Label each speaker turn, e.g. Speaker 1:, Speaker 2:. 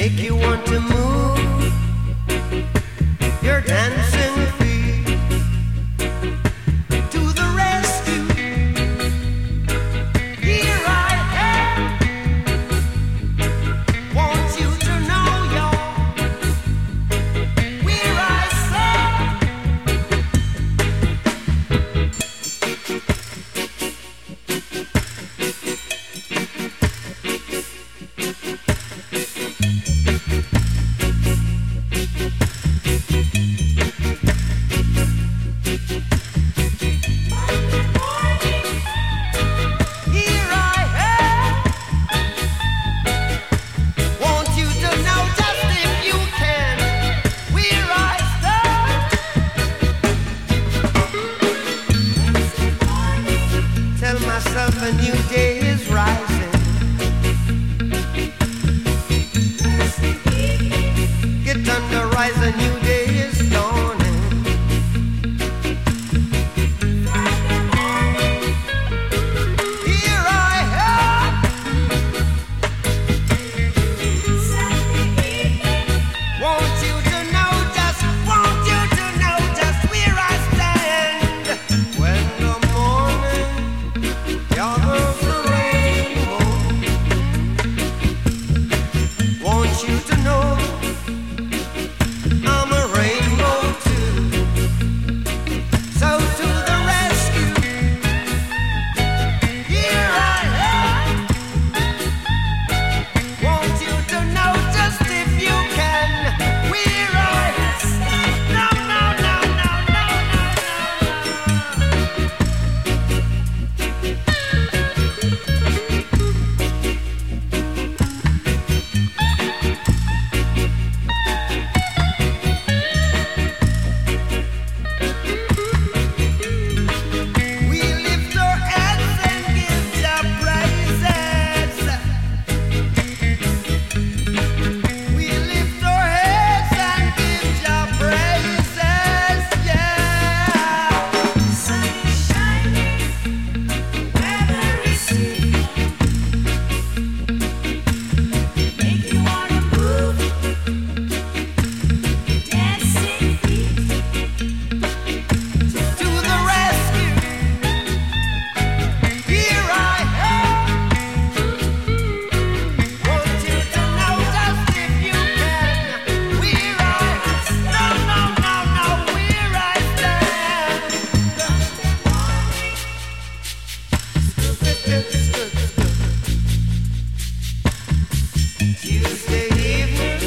Speaker 1: you want to move your dancing feet to the rescue. Here I am. Want you to know you're where I myself a new day is rising. Get under, rise, a new day is dawning. Here I am. Want you to know just where I stand. When the morning gathers the rainbow, want you to know I'm a rainbow too. So to the rescue, here I am. Want you to know just if you can, where I no, no, no, no, no, we lift our hands and give Jah praises. We lift our heads and give Jah praises. Yeah. Sun is shining, weather is sweet. Make you wanna move, dancing feet to the rescue. Here I am. Want you to know just if you can, where I no, no, no, no, where I stand. Tuesday evening.